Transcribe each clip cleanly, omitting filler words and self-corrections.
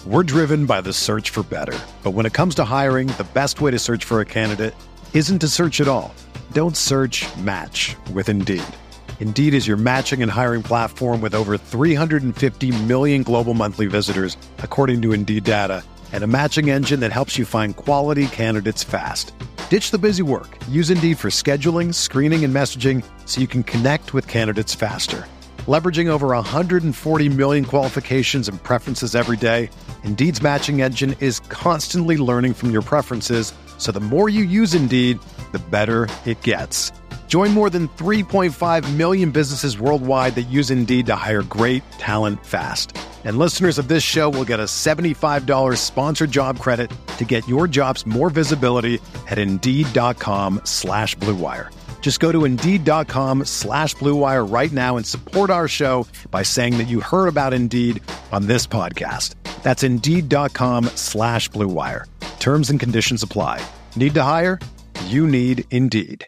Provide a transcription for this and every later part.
We're driven by the search for better. But when it comes to hiring, the best way to search for a candidate isn't to search at all. Don't search, match with Indeed. Indeed is your matching and hiring platform with over 350 million global monthly visitors, according to Indeed data, and a matching engine that helps you find quality candidates fast. Ditch the busy work. Use Indeed for scheduling, screening, and messaging so you can connect with candidates faster. Leveraging over 140 million qualifications and preferences every day, Indeed's matching engine is constantly learning from your preferences, so the more you use Indeed, the better it gets. Join more than 3.5 million businesses worldwide that use Indeed to hire great talent fast. And listeners of this show will get a $75 sponsored job credit to get your jobs more visibility at Indeed.com/Blue Wire. Just go to Indeed.com/Blue Wire right now and support our show by saying that you heard about Indeed on this podcast. That's Indeed.com/Blue Wire. Terms and conditions apply. Need to hire? You need Indeed.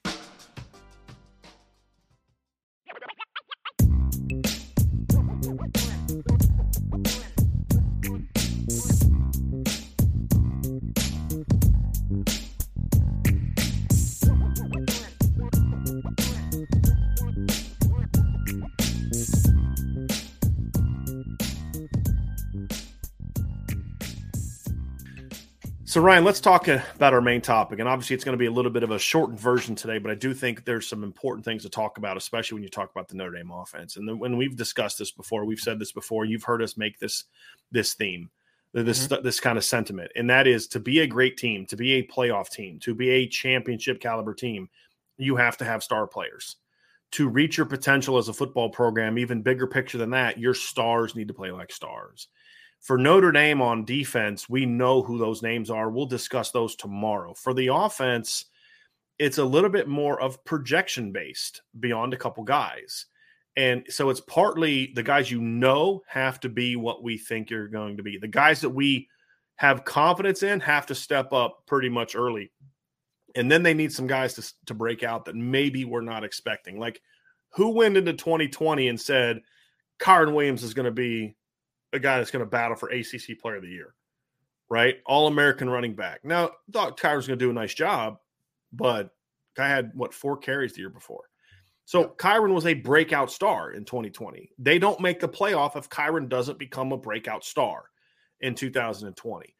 So, Ryan, let's talk about our main topic. And obviously, it's going to be a little bit of a shortened version today, but I do think there's some important things to talk about, especially when you talk about the Notre Dame offense. And when we've discussed this before, we've said this before, you've heard us make this theme, this kind of sentiment. And that is, to be a great team, to be a playoff team, to be a championship caliber team, you have to have star players. To reach your potential as a football program, even bigger picture than that, your stars need to play like stars. For Notre Dame on defense, we know who those names are. We'll discuss those tomorrow. For the offense, it's a little bit more of projection-based beyond a couple guys. And so it's partly the guys you know have to be what we think you're going to be. The guys that we have confidence in have to step up pretty much early. And then they need some guys to break out that maybe we're not expecting. Like, who went into 2020 and said Kyren Williams is going to be a guy that's going to battle for ACC Player of the Year, right? All-American running back. Now, I thought Kyren's going to do a nice job, but guy had, 4 carries the year before. So Kyren was a breakout star in 2020. They don't make the playoff if Kyren doesn't become a breakout star in 2020.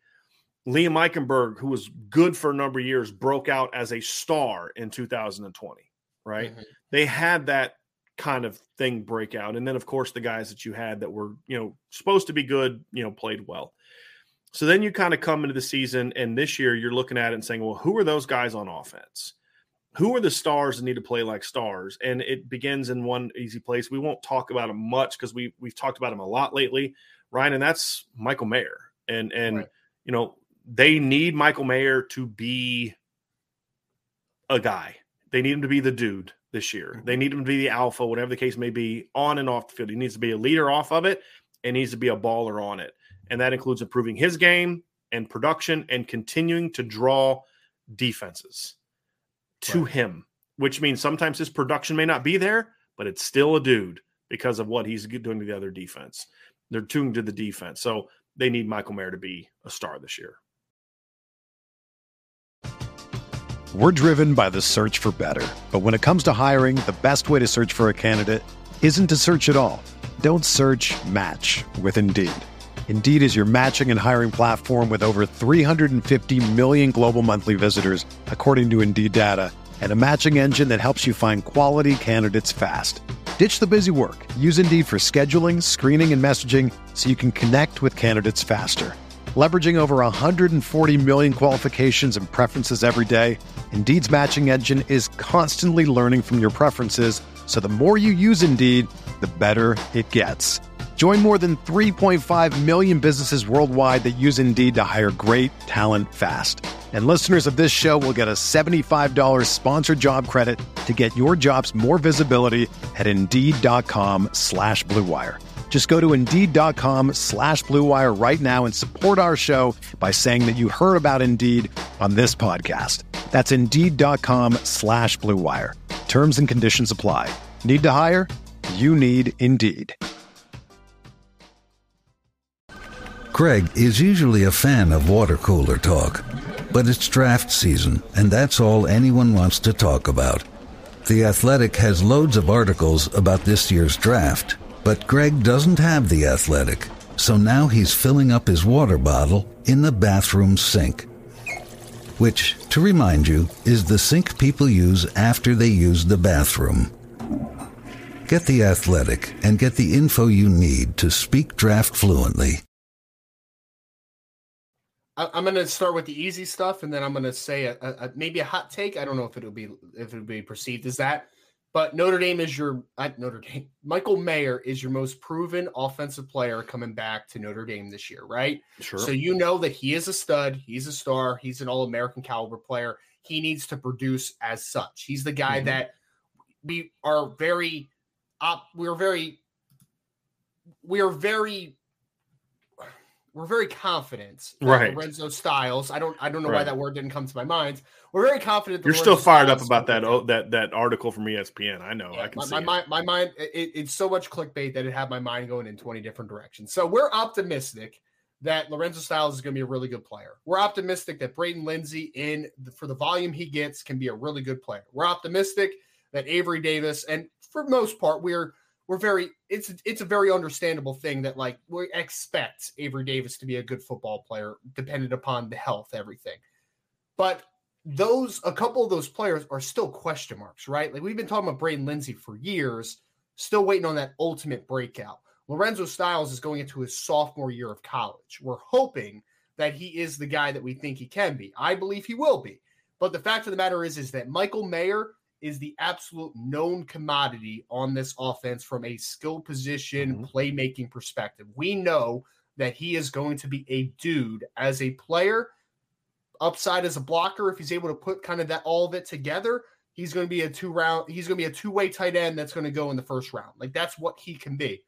Liam Eichenberg, who was good for a number of years, broke out as a star in 2020, right? Mm-hmm. They had that kind of thing break out. And then, of course, the guys that you had that were, supposed to be good, played well. So then you kind of come into the season, and this year you're looking at it and saying, well, who are those guys on offense? Who are the stars that need to play like stars? And it begins in one easy place. We won't talk about him much because we've talked about him a lot lately, Ryan, and that's Michael Mayer. And right. They need Michael Mayer to be a guy. They need him to be the dude this year. They need him to be the alpha, whatever the case may be, on and off the field. He needs to be a leader off of it and needs to be a baller on it. And that includes improving his game and production and continuing to draw defenses to him, which means sometimes his production may not be there, but it's still a dude because of what he's doing to the other defense. They're tuned to the defense. So they need Michael Mayer to be a star this year. We're driven by the search for better. But when it comes to hiring, the best way to search for a candidate isn't to search at all. Don't search, match with Indeed. Indeed is your matching and hiring platform with over 350 million global monthly visitors, according to Indeed data, and a matching engine that helps you find quality candidates fast. Ditch the busy work. Use Indeed for scheduling, screening, and messaging so you can connect with candidates faster. Leveraging over 140 million qualifications and preferences every day, Indeed's matching engine is constantly learning from your preferences, so the more you use Indeed, the better it gets. Join more than 3.5 million businesses worldwide that use Indeed to hire great talent fast. And listeners of this show will get a $75 sponsored job credit to get your jobs more visibility at Indeed.com/Blue Wire. Just go to Indeed.com/Blue Wire right now and support our show by saying that you heard about Indeed on this podcast. That's Indeed.com/Blue Wire. Terms and conditions apply. Need to hire? You need Indeed. Greg is usually a fan of water cooler talk, but it's draft season, and that's all anyone wants to talk about. The Athletic has loads of articles about this year's draft, but Greg doesn't have The Athletic, so now he's filling up his water bottle in the bathroom sink, which, to remind you, is the sink people use after they use the bathroom. Get The Athletic and get the info you need to speak draft fluently. I'm going to start with the easy stuff, and then I'm going to say maybe a hot take. I don't know if it'll be perceived as that, but Notre Dame is Michael Mayer is your most proven offensive player coming back to Notre Dame this year, right? Sure. So you know that he is a stud, he's a star, he's an All-American caliber player. He needs to produce as such. He's the guy that we are very confident that right. Lorenzo Styles. I don't know why that word didn't come to my mind. We're very confident. You're still fired up about that article from ESPN. I know. Yeah, I can see my mind. It's so much clickbait that it had my mind going in 20 different directions. So we're optimistic that Lorenzo Styles is going to be a really good player. We're optimistic that Braden Lindsey, for the volume he gets, can be a really good player. We're optimistic that Avery Davis, and for the most part, it's a very understandable thing that like we expect Avery Davis to be a good football player dependent upon the health, everything. But a couple of those players are still question marks, right? Like we've been talking about Braden Lindsey for years, still waiting on that ultimate breakout. Lorenzo Styles is going into his sophomore year of college. We're hoping that he is the guy that we think he can be. I believe he will be. But the fact of the matter is that Michael Mayer is the absolute known commodity on this offense from a skill position playmaking perspective. We know that he is going to be a dude as a player, upside as a blocker. If he's able to put kind of all of it together, he's going to be a two-way tight end that's going to go in the first round. Like that's what he can be.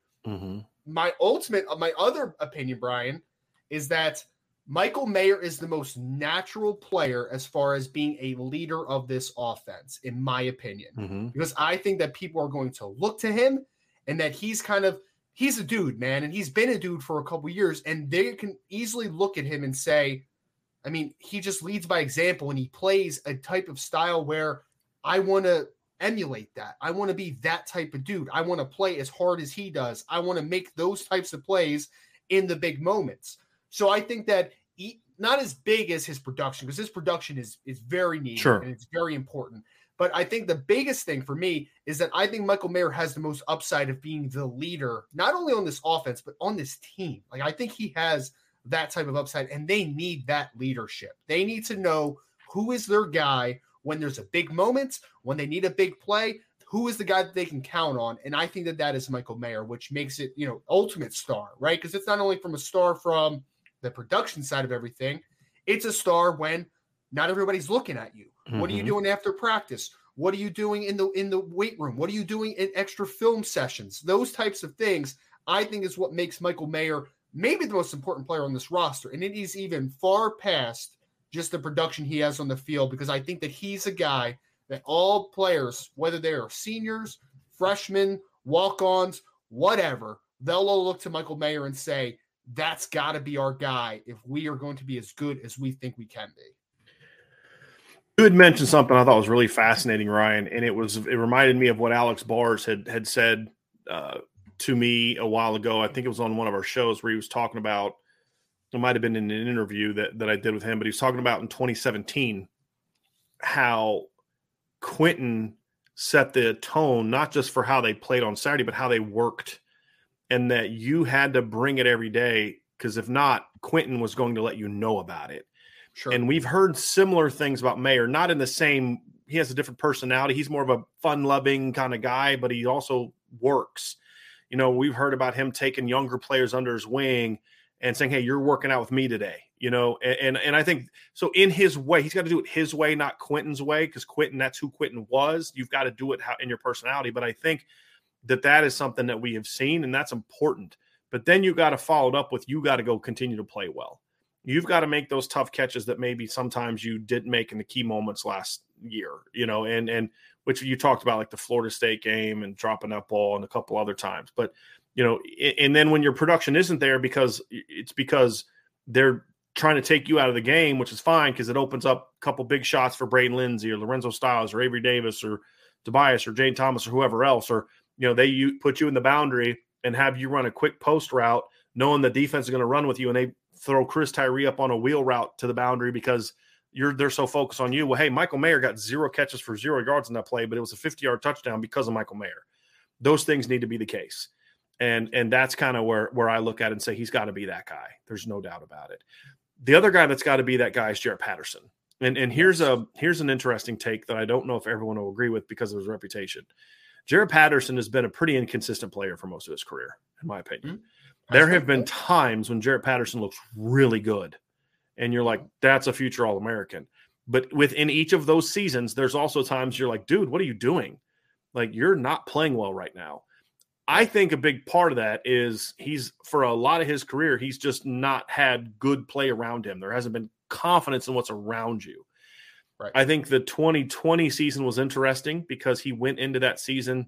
My other opinion, Brian, is that Michael Mayer is the most natural player as far as being a leader of this offense, in my opinion, because I think that people are going to look to him and that he's a dude, man. And he's been a dude for a couple of years, and they can easily look at him and say, I mean, he just leads by example and he plays a type of style where I want to emulate that. I want to be that type of dude. I want to play as hard as he does. I want to make those types of plays in the big moments. So I think that not as big as his production, because his production is very neat and it's very important. But I think the biggest thing for me is that I think Michael Mayer has the most upside of being the leader, not only on this offense, but on this team. Like I think he has that type of upside, and they need that leadership. They need to know who is their guy when there's a big moment, when they need a big play, who is the guy that they can count on. And I think that is Michael Mayer, which makes it, ultimate star, right? Because it's not only from a star from the production side of everything, it's a star when not everybody's looking at you. What are you doing after practice? What are you doing in the weight room? What are you doing in extra film sessions? Those types of things, I think, is what makes Michael Mayer maybe the most important player on this roster. And it is even far past just the production he has on the field, because I think that he's a guy that all players, whether they are seniors, freshmen, walk-ons, whatever, they'll all look to Michael Mayer and say, that's got to be our guy if we are going to be as good as we think we can be. You had mentioned something I thought was really fascinating, Ryan, and it reminded me of what Alex Bars had said to me a while ago. I think it was on one of our shows where he was talking about, it might have been in an interview that I did with him, but he was talking about in 2017 how Quentin set the tone, not just for how they played on Saturday, but how they worked, and that you had to bring it every day, because if not, Quentin was going to let you know about it. Sure. And we've heard similar things about Mayer, not in the same, he has a different personality. He's more of a fun-loving kind of guy, but he also works. We've heard about him taking younger players under his wing and saying, hey, you're working out with me today, and I think so in his way, he's got to do it his way, not Quentin's way, because Quentin, that's who Quentin was. You've got to do it in your personality. But I think that is something that we have seen, and that's important. But then you got to follow it up with, you got to go continue to play well. You've got to make those tough catches that maybe sometimes you didn't make in the key moments last year, and which you talked about, like the Florida State game and dropping that ball and a couple other times. But and then when your production isn't there because they're trying to take you out of the game, which is fine because it opens up a couple big shots for Braden Lindsey or Lorenzo Styles or Avery Davis or Tobias or Jane Thomas or whoever else, or, they put you in the boundary and have you run a quick post route knowing the defense is going to run with you, and they throw Chris Tyree up on a wheel route to the boundary because they're so focused on you. Well, hey, Michael Mayer got 0 catches for 0 yards in that play, but it was a 50-yard touchdown because of Michael Mayer. Those things need to be the case. And that's kind of where I look at it and say he's got to be that guy. There's no doubt about it. The other guy that's got to be that guy is Jarrett Patterson. And here's an interesting take that I don't know if everyone will agree with because of his reputation. Jarrett Patterson has been a pretty inconsistent player for most of his career, in my opinion. Mm-hmm. There have been times when Jarrett Patterson looks really good, and you're like, that's a future All-American. But within each of those seasons, there's also times you're like, dude, what are you doing? Like, you're not playing well right now. I think a big part of that is for a lot of his career, he's just not had good play around him. There hasn't been confidence in what's around you. Right. I think the 2020 season was interesting because he went into that season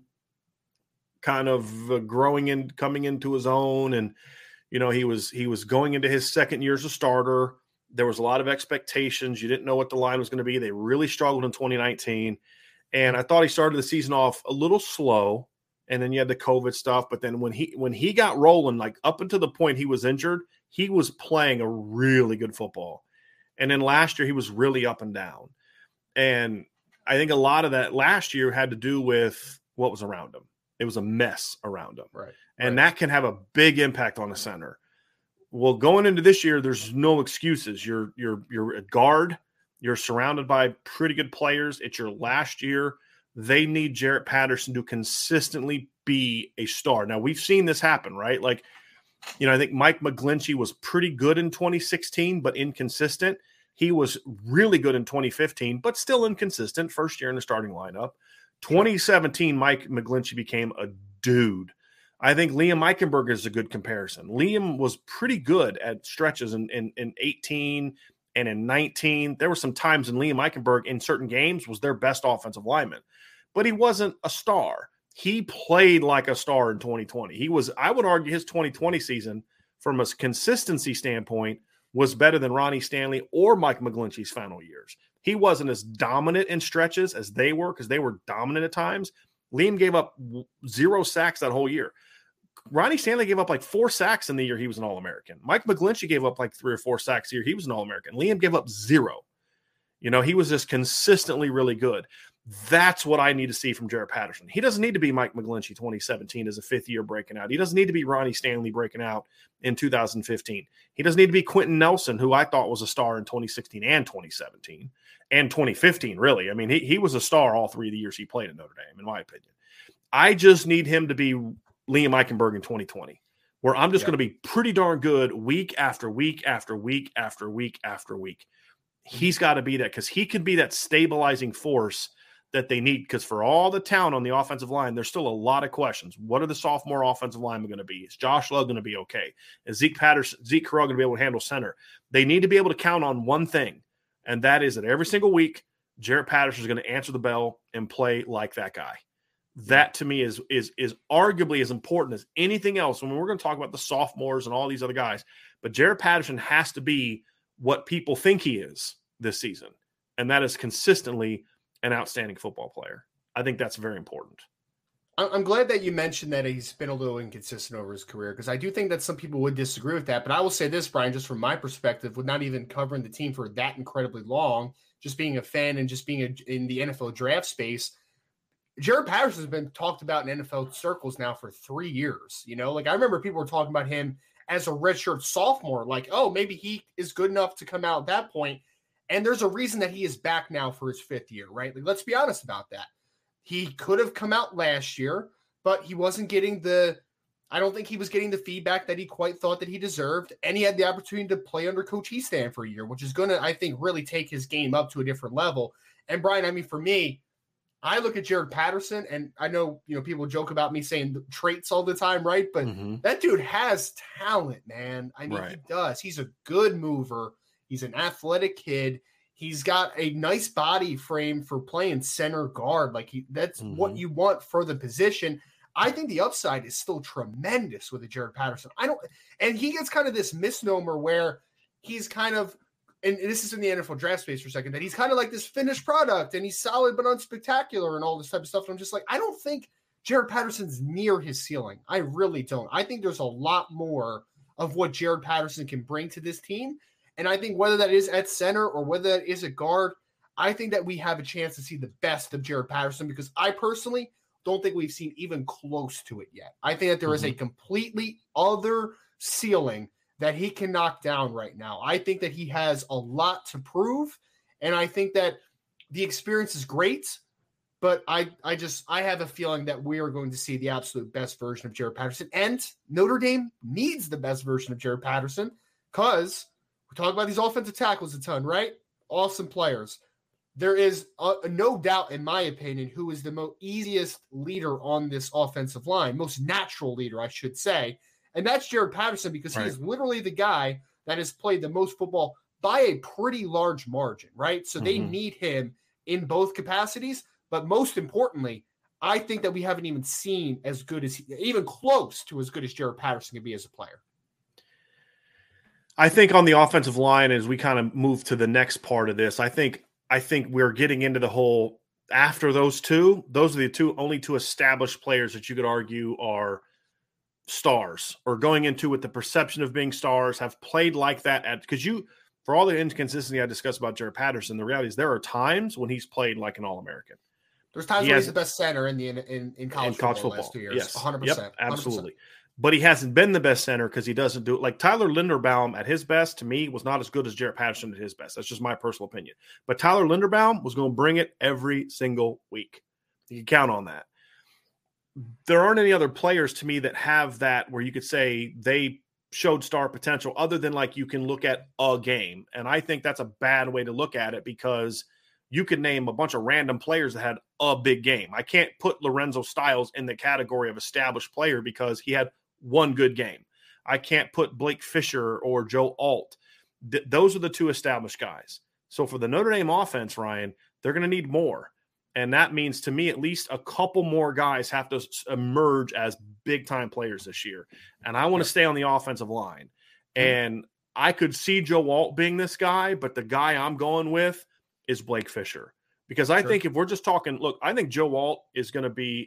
kind of coming into his own. And, he was going into his second year as a starter. There was a lot of expectations. You didn't know what the line was going to be. They really struggled in 2019. And I thought he started the season off a little slow. And then you had the COVID stuff. But then when he got rolling, like up until the point he was injured, he was playing a really good football. And then last year he was really up and down. And I think a lot of that last year had to do with what was around him. It was a mess around him. Right. And that can have a big impact on the center. Well, going into this year, there's no excuses. You're a guard. You're surrounded by pretty good players. It's your last year. They need Jarrett Patterson to consistently be a star. Now, we've seen this happen, right? Like, I think Mike McGlinchey was pretty good in 2016, but inconsistent. He was really good in 2015, but still inconsistent. First year in the starting lineup. 2017, Mike McGlinchey became a dude. I think Liam Eichenberg is a good comparison. Liam was pretty good at stretches in 18 and in 19. There were some times in Liam Eichenberg in certain games was their best offensive lineman, but he wasn't a star. He played like a star in 2020. I would argue his 2020 season from a consistency standpoint was better than Ronnie Stanley or Mike McGlinchey's final years. He wasn't as dominant in stretches as they were because they were dominant at times. Liam gave up 0 sacks that whole year. Ronnie Stanley gave up like 4 sacks in the year he was an All-American. Mike McGlinchey gave up like 3 or 4 sacks a year he was an All-American. Liam gave up 0. He was just consistently really good. That's what I need to see from Jarrett Patterson. He doesn't need to be Mike McGlinchey 2017 as a 5th year breaking out. He doesn't need to be Ronnie Stanley breaking out in 2015. He doesn't need to be Quentin Nelson, who I thought was a star in 2016 and 2017 and 2015, really. I mean, he was a star all 3 of the years he played at Notre Dame, in my opinion. I just need him to be Liam Eichenberg in 2020, where I'm just going to be pretty darn good week after week after week after week after week. He's got to be that because he could be that stabilizing force that they need, because for all the talent on the offensive line, there's still a lot of questions. What are the sophomore offensive linemen going to be? Is Josh Love going to be okay? Is Zeke Corral going to be able to handle center? They need to be able to count on one thing, and that is that every single week, Jarrett Patterson is going to answer the bell and play like that guy. That to me is arguably as important as anything else. When we're going to talk about the sophomores and all these other guys, but Jarrett Patterson has to be what people think he is this season, and that is consistently an outstanding football player. I think that's very important. I'm glad that you mentioned that he's been a little inconsistent over his career, because I do think that some people would disagree with that. But I will say this, Brian, just from my perspective, with not even covering the team for that incredibly long, just being a fan and just being in the NFL draft space, Jarrett Patterson has been talked about in NFL circles now for 3 years. Like I remember people were talking about him as a redshirt sophomore, like, oh, maybe he is good enough to come out at that point. And there's a reason that he is back now for his 5th year, right? Like, let's be honest about that. He could have come out last year, but he wasn't getting I don't think he was getting the feedback that he quite thought that he deserved. And he had the opportunity to play under Coach Hiestand for a year, which is going to, I think, really take his game up to a different level. And Brian, I mean, for me, I look at Jarrett Patterson, and I know, people joke about me saying traits all the time, right? But that dude has talent, man. I mean, He does. He's a good mover. He's an athletic kid. He's got a nice body frame for playing center guard. Like that's what you want for the position. I think the upside is still tremendous with a Jaret Patterson. And he gets kind of this misnomer where he's kind of, and this is in the NFL draft space for a second, that he's kind of like this finished product and he's solid but unspectacular and all this type of stuff. And I'm just like, I don't think Jaret Patterson's near his ceiling. I really don't. I think there's a lot more of what Jaret Patterson can bring to this team. And I think whether that is at center or whether that is at guard, I think that we have a chance to see the best of Jaret Patterson, because I personally don't think we've seen even close to it yet. I think that there is a completely other ceiling that he can knock down right now. I think that he has a lot to prove, and I think that the experience is great, but I have a feeling that we are going to see the absolute best version of Jaret Patterson, and Notre Dame needs the best version of Jaret Patterson, because we talk about these offensive tackles a ton, right? Awesome players. There is no doubt, in my opinion, who is the most easiest leader on this offensive line, most natural leader, I should say, and that's Jaret Patterson, because he is literally the guy that has played the most football by a pretty large margin, right? So they need him in both capacities, but most importantly, I think that we haven't even seen as good as even close to as good as Jaret Patterson can be as a player. I think on the offensive line, as we kind of move to the next part of this, I think we're getting into the whole after those two. Those are the only two established players that you could argue are stars, or going into with the perception of being stars, have played like that. Because for all the inconsistency I discussed about Jaret Patterson, the reality is there are times when he's played like an All-American. There's times when he's the best center in college football the last 2 years. Yes, 100%. Yep, absolutely. 100%. But he hasn't been the best center because he doesn't do it. Like Tyler Linderbaum at his best, to me, was not as good as Jaret Patterson at his best. That's just my personal opinion. But Tyler Linderbaum was going to bring it every single week. You can count on that. There aren't any other players to me that have that where you could say they showed star potential, other than like you can look at a game. And I think that's a bad way to look at it, because you could name a bunch of random players that had a big game. I can't put Lorenzo Styles in the category of established player because he had one good game. I can't put Blake Fisher or Joe Alt. Those are the two established guys. So for the Notre Dame offense, Ryan, they're going to need more. And that means, to me, at least a couple more guys have to emerge as big-time players this year. And I want to stay on the offensive line. And I could see Joe Alt being this guy, but the guy I'm going with is Blake Fisher. Because I think if we're just talking, look, I think Joe Alt is going to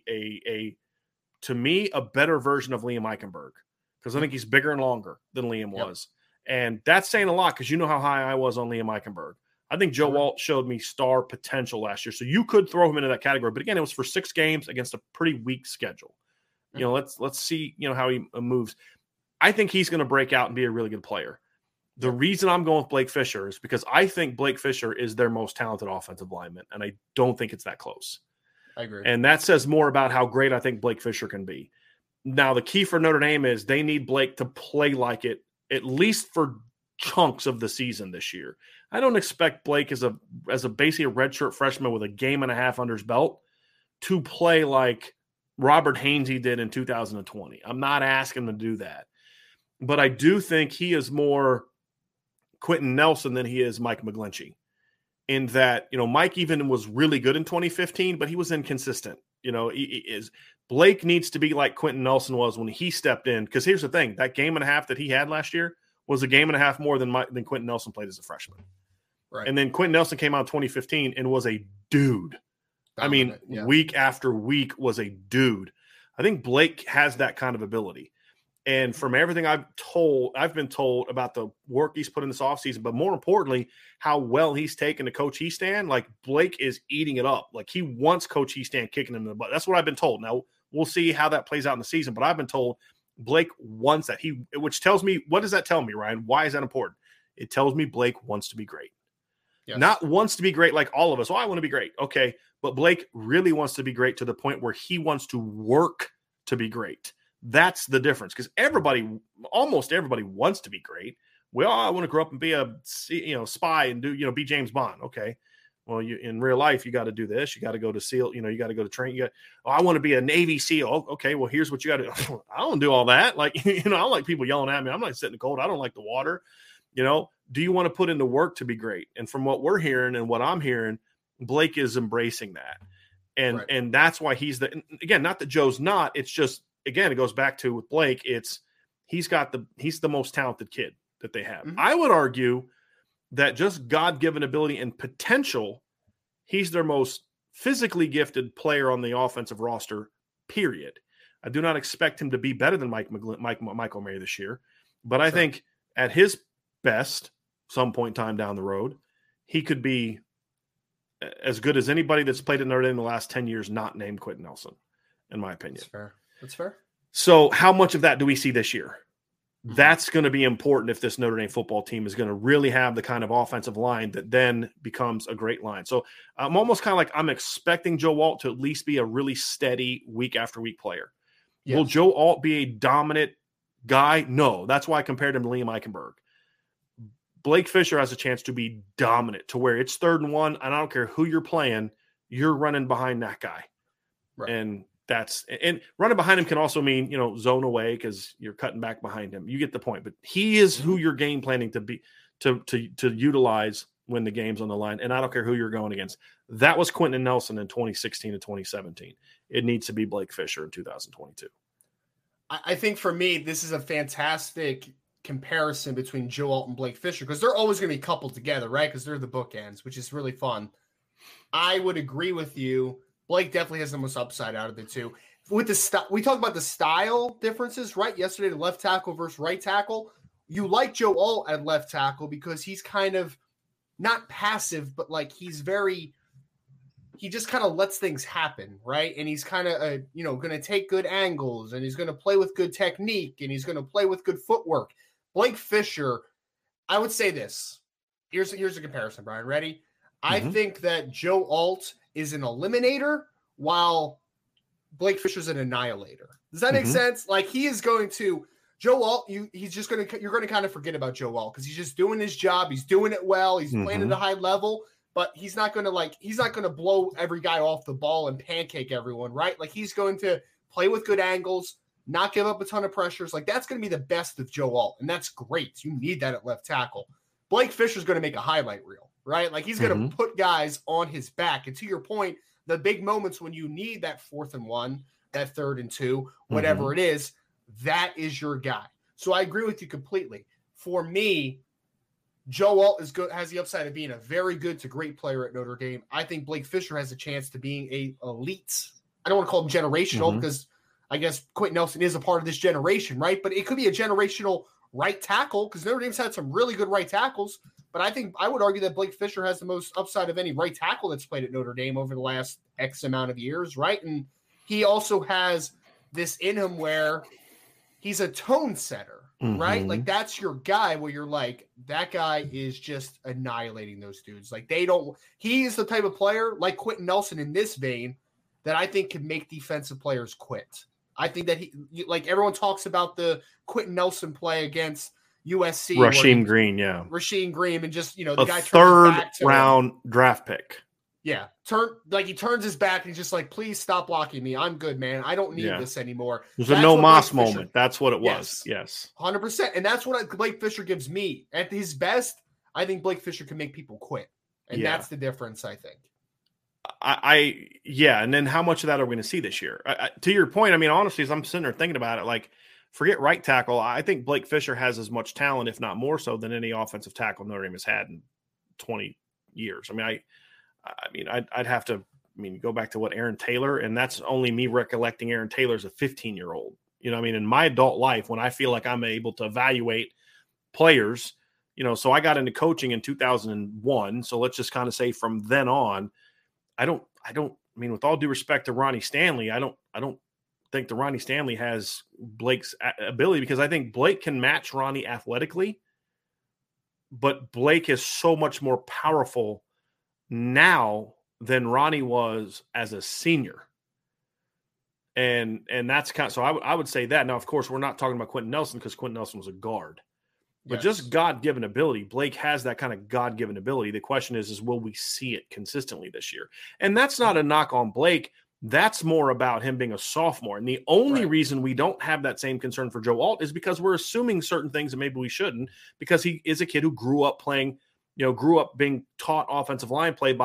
be to me, a better version of Liam Eichenberg, because I think he's bigger and longer than Liam was. And that's saying a lot, because you know how high I was on Liam Eichenberg. I think Joe Alt showed me star potential last year. So you could throw him into that category. But again, it was for 6 games against a pretty weak schedule. You know, let's see, how he moves. I think he's going to break out and be a really good player. The reason I'm going with Blake Fisher is because I think Blake Fisher is their most talented offensive lineman, and I don't think it's that close. I agree. And that says more about how great I think Blake Fisher can be. Now, the key for Notre Dame is they need Blake to play like it, at least for chunks of the season this year. I don't expect Blake as a basically a redshirt freshman with a game and a half under his belt to play like Robert Hainsey did in 2020. I'm not asking him to do that. But I do think he is more Quentin Nelson than he is Mike McGlinchey. In that, Mike even was really good in 2015, but he was inconsistent. Blake needs to be like Quentin Nelson was when he stepped in. Because here's the thing, that game and a half that he had last year was a game and a half more than Quentin Nelson played as a freshman. Right. And then Quentin Nelson came out in 2015 and was a dude. Week after week was a dude. I think Blake has that kind of ability. And from everything I've been told about the work he's put in this offseason, but more importantly, how well he's taken to Coach Hiestand, like Blake is eating it up. Like he wants Coach Hiestand kicking him in the butt. That's what I've been told. Now, we'll see how that plays out in the season, but I've been told Blake wants that. Which tells me, what does that tell me, Ryan? Why is that important? It tells me Blake wants to be great. Yes. Not wants to be great like all of us. Oh, I want to be great. Okay, but Blake really wants to be great to the point where he wants to work to be great. That's the difference, because almost everybody wants to be great. I want to grow up and be a spy and be James Bond. Okay, well, in real life you got to do this. You got to go to SEAL. You got to go to train. I want to be a Navy SEAL. Okay, well here's what you got to do. I don't do all that. Like I don't like people yelling at me. I'm not sitting in the cold. I don't like the water. Do you want to put into work to be great? And from what we're hearing and what I'm hearing, Blake is embracing that. And that's why he's again, not that Joe's not, it's just, again, it goes back to with Blake, he's the most talented kid that they have. Mm-hmm. I would argue that just God-given ability and potential, he's their most physically gifted player on the offensive roster, period. I do not expect him to be better than Michael Mayer this year, but I think at his best, some point in time down the road, he could be as good as anybody that's played at Notre Dame in the last 10 years, not named Quentin Nelson, in my opinion. That's fair. So how much of that do we see this year? That's going to be important if this Notre Dame football team is going to really have the kind of offensive line that then becomes a great line. So I'm almost kind of like I'm expecting Joe Alt to at least be a really steady week after week player. Yes. Will Joe Alt be a dominant guy? No. That's why I compared him to Liam Eichenberg. Blake Fisher has a chance to be dominant to where it's 3rd and 1, and I don't care who you're playing, you're running behind that guy. Right. And running behind him can also mean, zone away because you're cutting back behind him. You get the point. But he is who you're game planning to be to utilize when the game's on the line. And I don't care who you're going against. That was Quentin Nelson in 2016 and 2017. It needs to be Blake Fisher in 2022. I think for me, this is a fantastic comparison between Joe Alt and Blake Fisher because they're always going to be coupled together, right? Because they're the bookends, which is really fun. I would agree with you. Blake definitely has the most upside out of the two. With we talk about the style differences, right? Yesterday, the left tackle versus right tackle. You like Joe Alt at left tackle because he's kind of not passive, but like he just kind of lets things happen, right? And he's kind of, going to take good angles and he's going to play with good technique and he's going to play with good footwork. Blake Fisher, I would say this. Here's a comparison, Brian. Ready? I think that Joe Alt is an eliminator while Blake Fisher's an annihilator. Does that make sense? Like he is going to Joe Alt, you're going to kind of forget about Joe Alt because he's just doing his job. He's doing it well. He's playing at a high level, but he's not going to blow every guy off the ball and pancake everyone, right? Like he's going to play with good angles, not give up a ton of pressures. Like that's going to be the best of Joe Alt, and that's great. You need that at left tackle. Blake Fisher's going to make a highlight reel, right? Like he's going to put guys on his back. And to your point, the big moments when you need that 4th and 1, that 3rd and 2, whatever it is, that is your guy. So I agree with you completely. For me, Joe Alt has the upside of being a very good to great player at Notre Dame. I think Blake Fisher has a chance to being a elite. I don't want to call him generational because I guess Quentin Nelson is a part of this generation, right? But it could be a generational right tackle because Notre Dame's had some really good right tackles. But I would argue that Blake Fisher has the most upside of any right tackle that's played at Notre Dame over the last X amount of years, right? And he also has this in him where he's a tone setter, right? Like that's your guy where you're like, that guy is just annihilating those dudes. Like he is the type of player like Quentin Nelson in this vein that I think can make defensive players quit. I think that like everyone talks about the Quentin Nelson play against USC. Rasheem Green, Rasheem Green, and just, the a guy 3rd round draft pick. Yeah. He turns his back and he's just like, please stop blocking me. I'm good, man. I don't need this anymore. It was a no Moss moment. That's what it was. Yes. 100%. And that's what Blake Fisher gives me. At his best, I think Blake Fisher can make people quit. And that's the difference, I think. And then how much of that are we going to see this year? To your point, I mean, honestly, as I'm sitting there thinking about it, like, forget right tackle. I think Blake Fisher has as much talent, if not more so, than any offensive tackle Notre Dame has had in 20 years. I'd have to go back to what Aaron Taylor, and that's only me recollecting Aaron Taylor as a 15-year-old. In my adult life, when I feel like I'm able to evaluate players, so I got into coaching in 2001. So let's just kind of say from then on, with all due respect to Ronnie Stanley, I don't think that Ronnie Stanley has Blake's ability because I think Blake can match Ronnie athletically, but Blake is so much more powerful now than Ronnie was as a senior. And that's so I would say that. Now, of course, we're not talking about Quentin Nelson because Quentin Nelson was a guard. But just God-given ability, Blake has that kind of God-given ability. The question is will we see it consistently this year? And that's not a knock on Blake. That's more about him being a sophomore. And the only reason we don't have that same concern for Joe Alt is because we're assuming certain things that maybe we shouldn't, because he is a kid who grew up playing, grew up being taught offensive line play by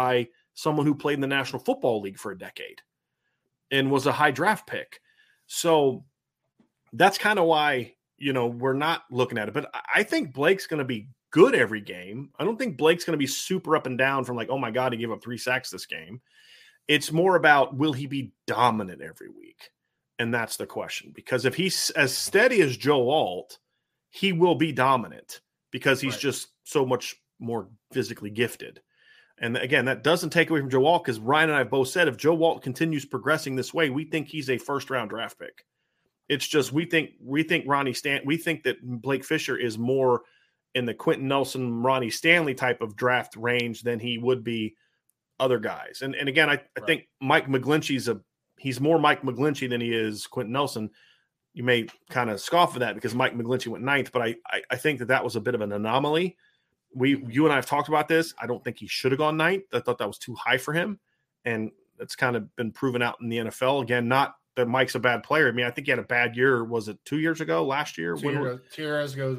someone who played in the National Football League for a decade and was a high draft pick. So that's kind of why, we're not looking at it. But I think Blake's going to be good every game. I don't think Blake's going to be super up and down from like, oh my God, he gave up 3 sacks this game. It's more about, will he be dominant every week? And that's the question. Because if he's as steady as Joe Alt, he will be dominant because he's just so much more physically gifted. And again, that doesn't take away from Joe Alt, because Ryan and I have both said if Joe Alt continues progressing this way, we think he's a first-round draft pick. It's just we think we think that Blake Fisher is more in the Quentin Nelson, Ronnie Stanley type of draft range than he would be other guys. And again, I think Mike McGlinchey's he's more Mike McGlinchey than he is Quentin Nelson. You may kind of scoff at that because Mike McGlinchey went 9th, but I think that was a bit of an anomaly. You and I have talked about this. I don't think he should have gone 9th. I thought that was too high for him. And it's kind of been proven out in the NFL. Again, not that Mike's a bad player. I mean, I think he had a bad year. Was it 2 years ago, last year? 2 years ago.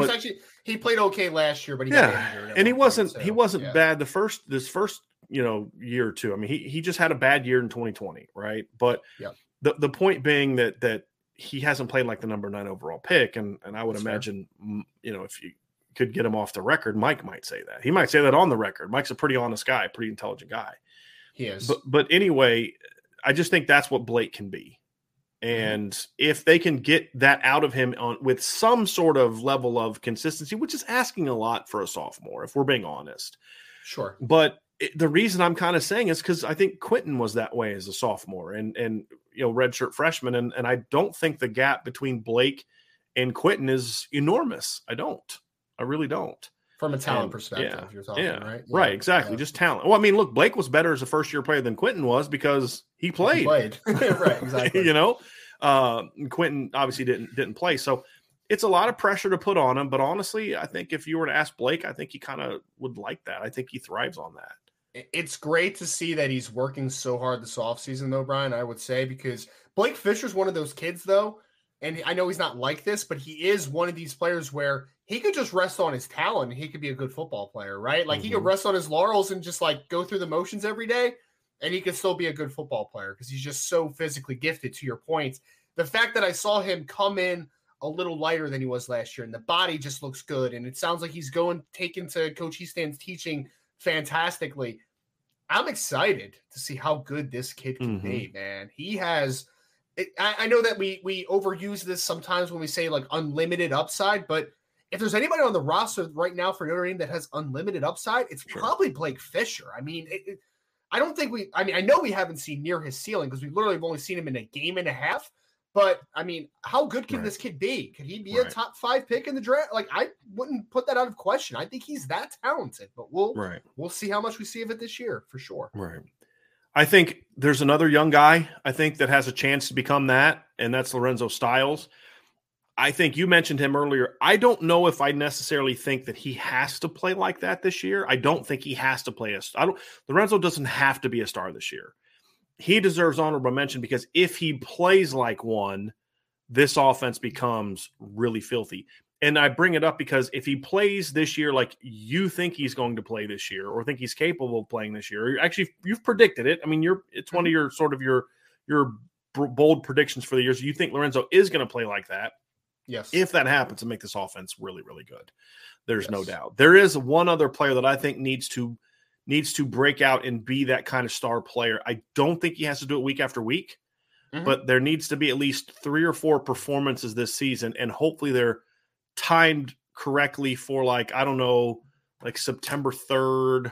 He played okay last year, but he got injured. And he wasn't bad this first year or two. I mean, he just had a bad year in 2020, right? But the point being that he hasn't played like the number 9 overall pick, and I would imagine, if you could get him off the record, Mike might say that. He might say that on the record. Mike's a pretty honest guy, pretty intelligent guy. He is. But anyway, I just think that's what Blake can be. And if they can get that out of him with some sort of level of consistency, which is asking a lot for a sophomore, if we're being honest. Sure. But the reason I'm kind of saying is because I think Quentin was that way as a sophomore and redshirt freshman. And I don't think the gap between Blake and Quentin is enormous. I really don't. From a talent perspective, you're talking, right? Yeah. Right, exactly. Just talent. Well, I mean, look, Blake was better as a first-year player than Quentin was because he played. Right, exactly. Quentin obviously didn't play. So it's a lot of pressure to put on him. But honestly, I think if you were to ask Blake, I think he kind of would like that. I think he thrives on that. It's great to see that he's working so hard this offseason, though, Brian, I would say, because Blake Fisher's one of those kids, though, and I know he's not like this, but he is one of these players where he could just rest on his talent and he could be a good football player, right? Like he could rest on his laurels and just like go through the motions every day and he could still be a good football player because he's just so physically gifted, to your point. The fact that I saw him come in a little lighter than he was last year and the body just looks good. And it sounds like he's taken to Coach Eastand's teaching fantastically. I'm excited to see how good this kid can be, man. He has, I know that we overuse this sometimes when we say like unlimited upside, but if there's anybody on the roster right now for Notre Dame that has unlimited upside, it's probably Blake Fisher. I mean, I don't think I know we haven't seen near his ceiling because we literally have only seen him in a game and a half. But I mean, how good can this kid be? Could he be a top 5 pick in the draft? Like, I wouldn't put that out of question. I think he's that talented, but we'll see how much we see of it this year for sure. Right. I think there's another young guy I think that has a chance to become that, and that's Lorenzo Styles. I think you mentioned him earlier. I don't know if I necessarily think that he has to play like that this year. I don't think he has to play Lorenzo doesn't have to be a star this year. He deserves honorable mention because if he plays like one, this offense becomes really filthy. And I bring it up because if he plays this year like you think he's going to play this year or think he's capable of playing this year, or actually you've predicted it. I mean, it's one of your sort of your bold predictions for the year. So you think Lorenzo is going to play like that. Yes. If that happens and make this offense really, really good, there's no doubt. There is one other player that I think needs to break out and be that kind of star player. I don't think he has to do it week after week, but there needs to be at least 3 or 4 performances this season, and hopefully they're timed correctly for like September 3rd,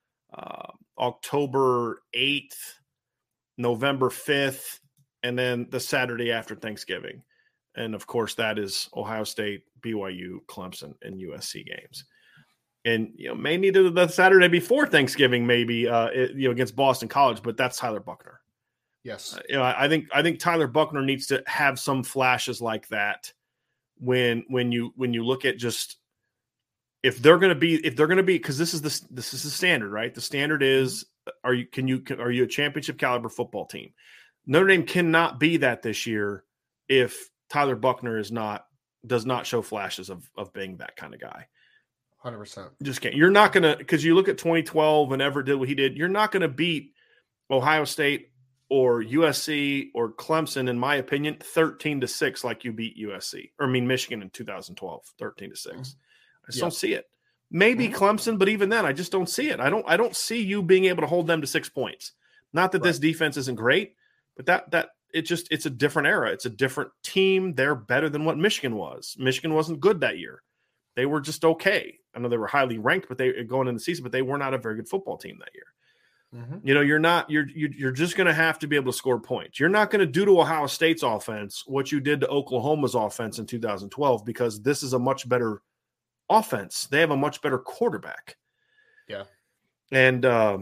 October 8th, November 5th, and then the Saturday after Thanksgiving. And, of course, that is Ohio State, BYU, Clemson, and USC games. And, may need to the Saturday before Thanksgiving maybe, against Boston College, but that's Tyler Buchner. Yes. I think Tyler Buchner needs to have some flashes like that when you look at just if they're going to be because this is the standard, right? The standard is are you a championship caliber football team? Notre Dame cannot be that this year if Tyler Buchner does not show flashes of being that kind of guy. 100%. Just can't. You're not going to, because you look at 2012 and Everett did what he did, you're not going to beat Ohio State or USC or Clemson, in my opinion, 13-6 like you beat Michigan in 2012, 13-6. I just don't see it. Maybe Clemson, but even then, I just don't see it. I don't see you being able to hold them to 6 points. Not that this defense isn't great, but it's a different era. It's a different team. They're better than what Michigan was. Michigan wasn't good that year. They were just okay. I know they were highly ranked, but they going into the season, but they were not a very good football team that year. You're just going to have to be able to score points. You're not going to do to Ohio State's offense what you did to Oklahoma's offense in 2012, because this is a much better offense. They have a much better quarterback. Yeah. And,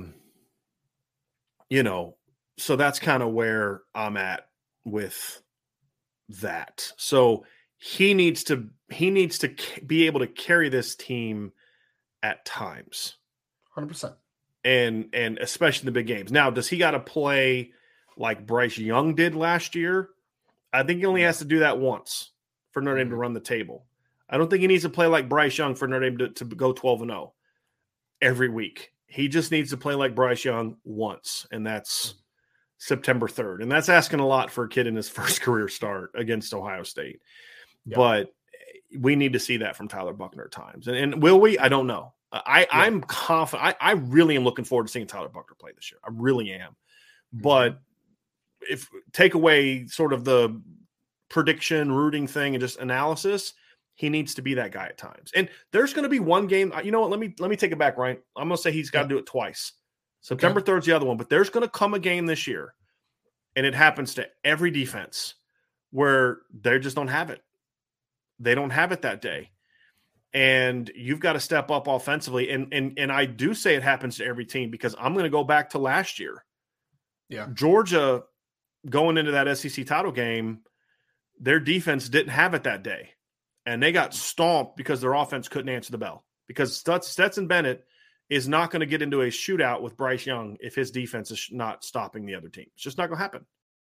so that's kind of where I'm at with that. So he needs to be able to carry this team at times. 100%. And especially in the big games. Now, does he got to play like Bryce Young did last year? I think he only has to do that once for Notre Dame to run the table. I don't think he needs to play like Bryce Young for Notre Dame to go 12-0 every week. He just needs to play like Bryce Young once, and that's September 3rd. And that's asking a lot for a kid in his first career start against Ohio State. Yep. But we need to see that from Tyler Buchner at times. And will we? I don't know. I'm confident. I really am looking forward to seeing Tyler Buchner play this year. I really am. But if take away sort of the prediction, rooting thing, and just analysis, he needs to be that guy at times. And there's going to be one game. You know what? Let me take it back, Ryan. I'm going to say he's got to do it twice. September 3rd is the other one. But there's going to come a game this year, and it happens to every defense, where they just don't have it. They don't have it that day. And you've got to step up offensively. And I do say it happens to every team, because I'm going to go back to last year. Yeah. Georgia, going into that SEC title game, their defense didn't have it that day. And they got stomped because their offense couldn't answer the bell. Because Stetson Bennett is not going to get into a shootout with Bryce Young if his defense is not stopping the other team. It's just not going to happen.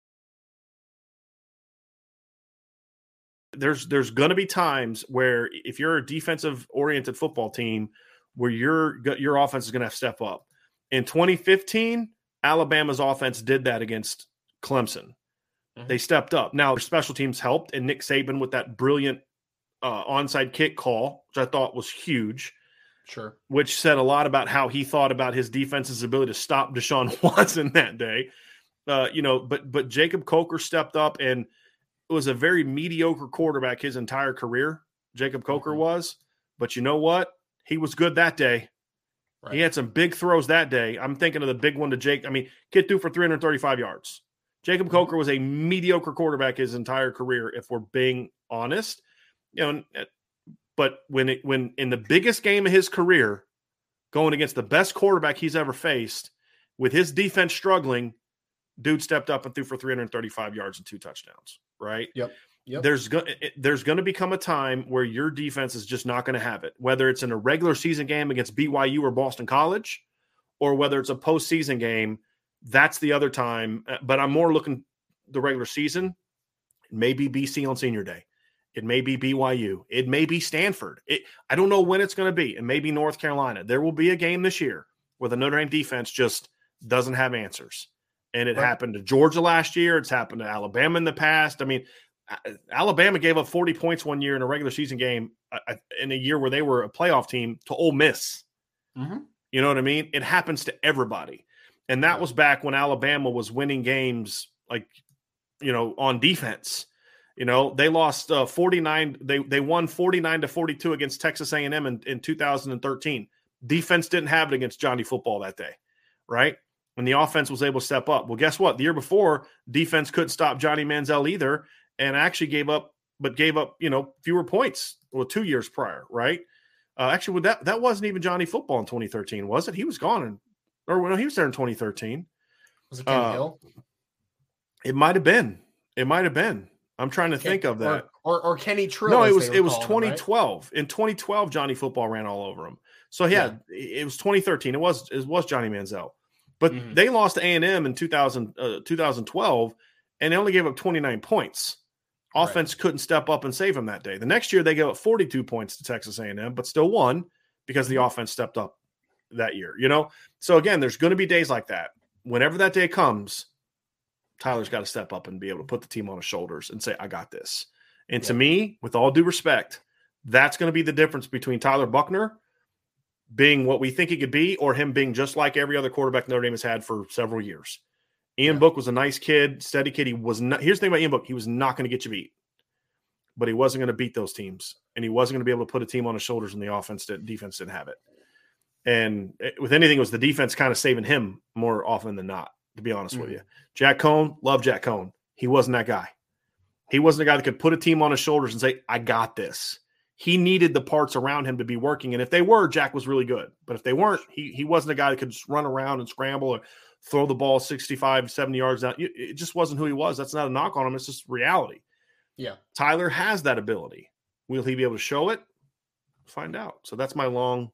There's going to be times where, if you're a defensive-oriented football team, where your offense is going to have to step up. In 2015, Alabama's offense did that against Clemson. They stepped up. Now, their special teams helped, and Nick Saban with that brilliant onside kick call, which I thought was huge. Sure. Which said a lot about how he thought about his defense's ability to stop Deshaun Watson that day. But Jacob Coker stepped up, and it was a very mediocre quarterback his entire career. Jacob Coker was, but you know what? He was good that day. Right. He had some big throws that day. I'm thinking of the big one to Jake. I mean, kid threw for 335 yards. Jacob Coker was a mediocre quarterback his entire career, if we're being honest. But when in the biggest game of his career, going against the best quarterback he's ever faced, with his defense struggling, dude stepped up and threw for 335 yards and 2 touchdowns. Right? Yep. There's going to become a time where your defense is just not going to have it, whether it's in a regular season game against BYU or Boston College, or whether it's a postseason game. That's the other time. But I'm more looking the regular season. It may be BC on Senior Day. It may be BYU. It may be Stanford. I don't know when it's going to be. It may be North Carolina. There will be a game this year where the Notre Dame defense just doesn't have answers. And it happened to Georgia last year. It's happened to Alabama in the past. I mean, Alabama gave up 40 points one year in a regular season game in a year where they were a playoff team to Ole Miss. Mm-hmm. You know what I mean? It happens to everybody. And that was back when Alabama was winning games on defense. They lost 49. They won 49-42 against Texas A&M in 2013. Defense didn't have it against Johnny Football that day, right? When the offense was able to step up. Well, guess what? The year before, defense couldn't stop Johnny Manziel either, and actually gave up fewer points. Well, 2 years prior, right? Actually, that wasn't even Johnny Football in 2013, was it? He was gone, he was there in 2013. Was it Kenny Hill? It might have been. I'm trying to think of that. Or Kenny Trill. No, it was 2012. Right? In 2012, Johnny Football ran all over him. So it was 2013. It was Johnny Manziel. But they lost to A&M in 2012, and they only gave up 29 points. Offense couldn't step up and save them that day. The next year, they gave up 42 points to Texas A&M, but still won because the offense stepped up that year, So again, there's going to be days like that. Whenever that day comes, Tyler's got to step up and be able to put the team on his shoulders and say, I got this. And to me, with all due respect, that's going to be the difference between Tyler Buchner being what we think he could be or him being just like every other quarterback Notre Dame has had for several years. Ian Book was a nice kid, steady kid. He was not. Here's the thing about Ian Book. He was not going to get you beat, but he wasn't going to beat those teams, and he wasn't going to be able to put a team on his shoulders when the defense didn't have it. And with anything, it was the defense kind of saving him more often than not, to be honest with you. Jack Cohn, love Jack Cohn. He wasn't that guy. He wasn't a guy that could put a team on his shoulders and say, I got this. He needed the parts around him to be working. And if they were, Jack was really good. But if they weren't, he wasn't a guy that could just run around and scramble or throw the ball 65, 70 yards down. It just wasn't who he was. That's not a knock on him. It's just reality. Yeah. Tyler has that ability. Will he be able to show it? Find out. So that's my long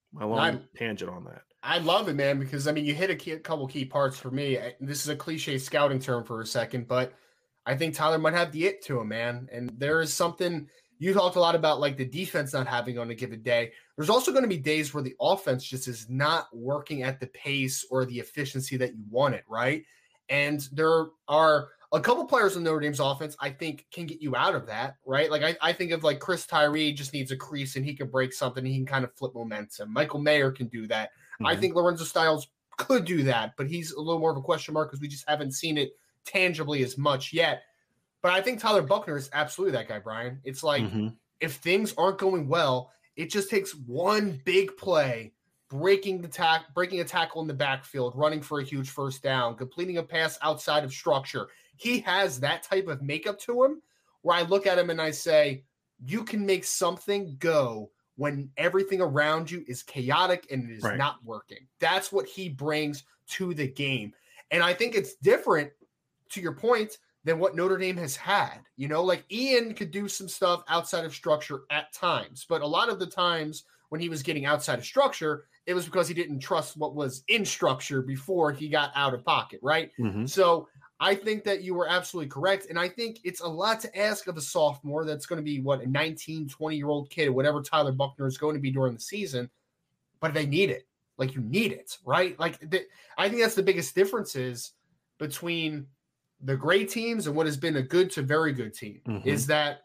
tangent on that. I love it, man, because, you hit a couple key parts for me. This is a cliche scouting term for a second, but I think Tyler might have the it to him, man. And there is something you talked a lot about, like the defense not having on a given day. There's also going to be days where the offense just is not working at the pace or the efficiency that you want it, right? And there are a couple players in Notre Dame's offense I think can get you out of that, right? Like I think of like Chris Tyree just needs a crease and he can break something and he can kind of flip momentum. Michael Mayer can do that. I think Lorenzo Styles could do that, but he's a little more of a question mark because we just haven't seen it tangibly as much yet. But I think Tyler Buchner is absolutely that guy, Brian. It's like if things aren't going well, it just takes one big play, breaking a tackle in the backfield, running for a huge first down, completing a pass outside of structure. He has that type of makeup to him where I look at him and I say, you can make something go when everything around you is chaotic and it is not working. That's what he brings to the game. And I think it's different, to your point, than what Notre Dame has had. Like Ian could do some stuff outside of structure at times, but a lot of the times when he was getting outside of structure, it was because he didn't trust what was in structure before he got out of pocket, right? So I think that you were absolutely correct. And I think it's a lot to ask of a sophomore that's going to be, a 19, 20-year-old kid, whatever Tyler Buchner is going to be during the season, but they need it. Like, you need it, right? Like, I think that's the biggest differences between the great teams and what has been a good to very good team is that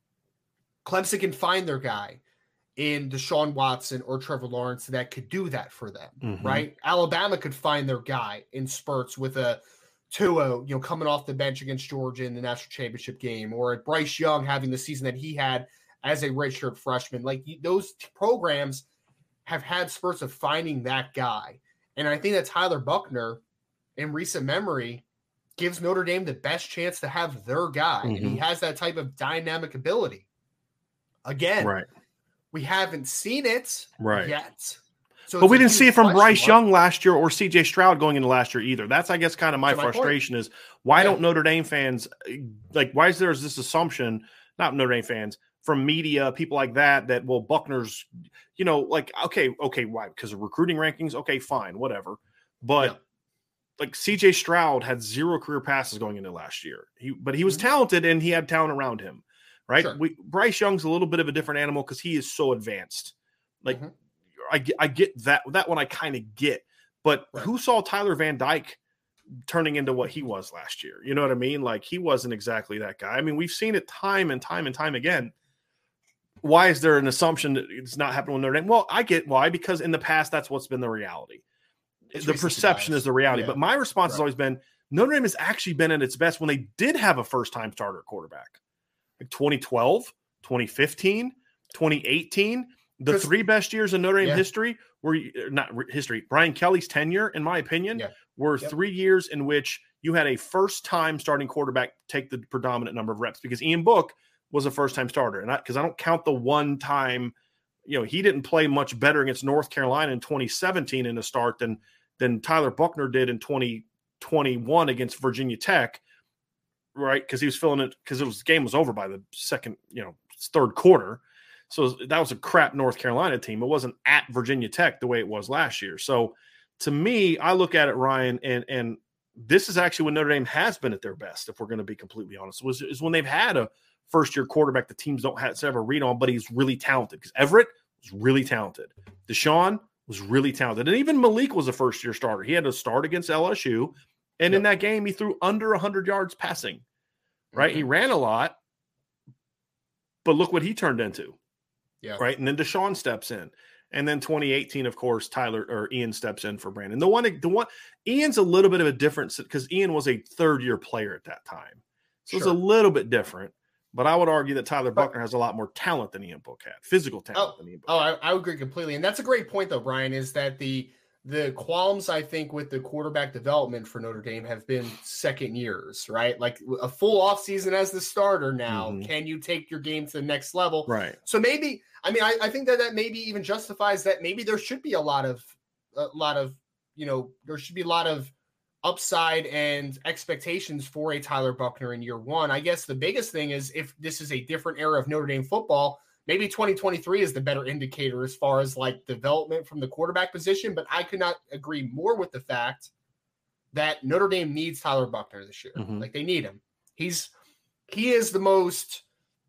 Clemson can find their guy in Deshaun Watson or Trevor Lawrence that could do that for them, right? Alabama could find their guy in spurts with a Tua, coming off the bench against Georgia in the national championship game, or Bryce Young having the season that he had as a redshirt freshman. Like, those programs have had spurts of finding that guy. And I think that Tyler Buchner, in recent memory, gives Notre Dame the best chance to have their guy. And he has that type of dynamic ability. Again, we haven't seen it yet. So but we didn't see it from Bryce Young last year or CJ Stroud going into last year either. That's, I guess, kind of my frustration is why don't Notre Dame fans, why is there this assumption, not Notre Dame fans, from media, people like that, well, Buchner's, okay, why? Because of recruiting rankings? Okay, fine, whatever. But CJ Stroud had 0 career passes going into last year. But he was talented and he had talent around him, right? Sure. Bryce Young's a little bit of a different animal because he is so advanced. I get that one I kind of get, but who saw Tyler Van Dyke turning into what he was last year? You know what I mean? Like, he wasn't exactly that guy. I mean, we've seen it time and time and time again. Why is there an assumption that it's not happening with Notre Dame? Well, I get why, because in the past, that's what's been the reality. The perception is the reality. But my response has always been Notre Dame has actually been at its best when they did have a first-time starter quarterback. Like 2012, 2015, 2018. The 3 best years in Notre Dame history were not history. Brian Kelly's tenure, in my opinion, were 3 years in which you had a first-time starting quarterback take the predominant number of reps, because Ian Book was a first-time starter. And because I don't count the one time, he didn't play much better against North Carolina in 2017 in the start than Tyler Buchner did in 2021 against Virginia Tech, right? Because he was filling it because the game was over by the third quarter. So that was a crap North Carolina team. It wasn't at Virginia Tech the way it was last year. So to me, I look at it, Ryan, and this is actually when Notre Dame has been at their best, if we're going to be completely honest, is when they've had a first-year quarterback the teams don't have a read on, but he's really talented. Because Everett was really talented. Deshaun was really talented. And even Malik was a first-year starter. He had to start against LSU, and in that game, he threw under 100 yards passing, right? Mm-hmm. He ran a lot, but look what he turned into, right? And then Deshaun steps in. And then 2018, of course, Ian steps in for Brandon. The one, Ian's a little bit of a difference because Ian was a third-year player at that time. So it's a little bit different. But I would argue that Tyler Buchner has a lot more talent than Ian Book had, physical talent than Ian Book had. I agree completely. And that's a great point, though, Brian, is that the qualms, I think, with the quarterback development for Notre Dame have been second years, right? Like a full offseason as the starter now. Mm-hmm. Can you take your game to the next level? Right. So maybe, I think that maybe even justifies that maybe there should be a lot of, there should be a lot of upside and expectations for a Tyler Buchner in year one. I guess the biggest thing is if this is a different era of Notre Dame football, maybe 2023 is the better indicator as far as like development from the quarterback position, but I could not agree more with the fact that Notre Dame needs Tyler Buchner this year. Mm-hmm. Like they need him. He is the most,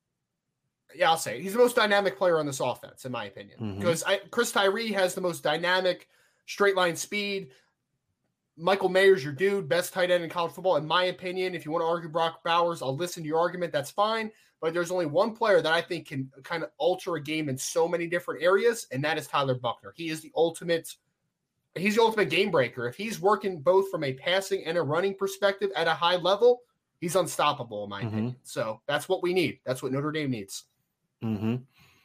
I'll say he's the most dynamic player on this offense, in my opinion, because Chris Tyree has the most dynamic straight line speed. Michael Mayer's your dude, best tight end in college football, in my opinion. If you want to argue Brock Bowers, I'll listen to your argument. That's fine. But there's only one player that I think can kind of alter a game in so many different areas, and that is Tyler Buchner. He is the ultimate game breaker. If he's working both from a passing and a running perspective at a high level, he's unstoppable, in my opinion. So that's what we need. That's what Notre Dame needs. Mm-hmm.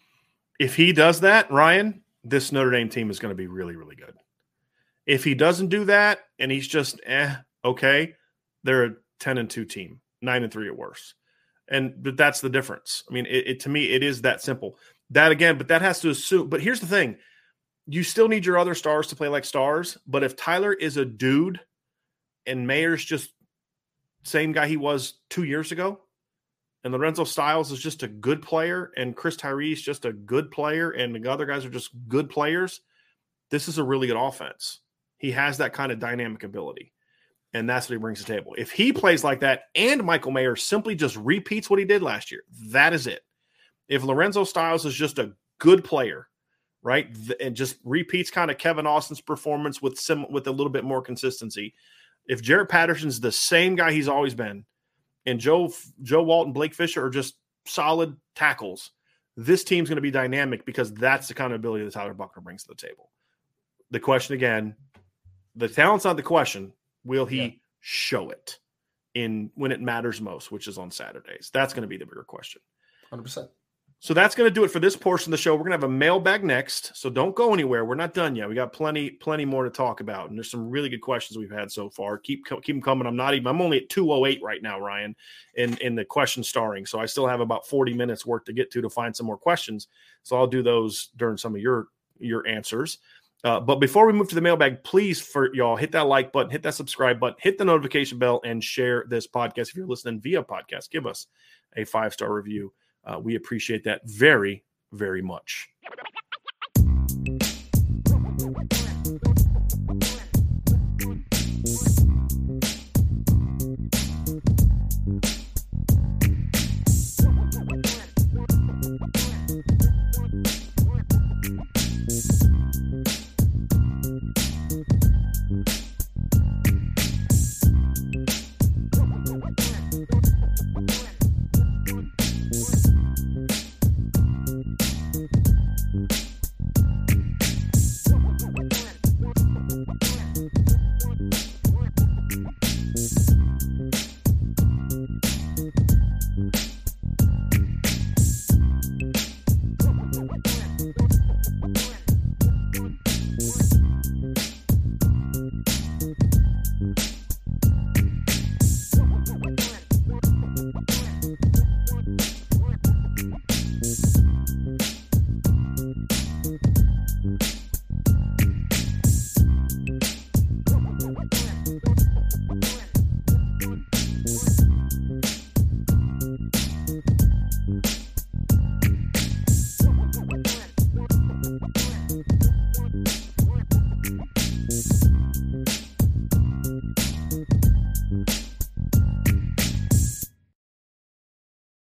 If he does that, Ryan, this Notre Dame team is going to be really, really good. If he doesn't do that and he's just okay, they're a 10-2 team, 9-3 at worst. But that's the difference. I mean, to me, it is that simple. That again, but that has to assume. But here's the thing: you still need your other stars to play like stars. But if Tyler is a dude and Mayer's just same guy he was 2 years ago, and Lorenzo Styles is just a good player, and Chris Tyree is just a good player, and the other guys are just good players, this is a really good offense. He has that kind of dynamic ability, and that's what he brings to the table. If he plays like that and Michael Mayer simply just repeats what he did last year, that is it. If Lorenzo Styles is just a good player, right, and just repeats kind of Kevin Austin's performance with a little bit more consistency, if Jarrett Patterson's the same guy he's always been, and Joe Walton, Blake Fisher are just solid tackles, this team's going to be dynamic because that's the kind of ability that Tyler Buchner brings to the table. The question again, the talent's not the question. Will he show it when it matters most, which is on Saturdays? That's going to be the bigger question. 100%. So that's going to do it for this portion of the show. We're going to have a mailbag next, so don't go anywhere. We're not done yet. We got plenty more to talk about, and there's some really good questions we've had so far. Keep them coming. I'm only at 2:08 right now, Ryan, in the question starring. So I still have about 40 minutes worth to get to find some more questions. So I'll do those during some of your answers. But before we move to the mailbag, please, for y'all, hit that like button, hit that subscribe button, hit the notification bell, and share this podcast. If you're listening via podcast, give us a 5-star review. We appreciate that very, very much.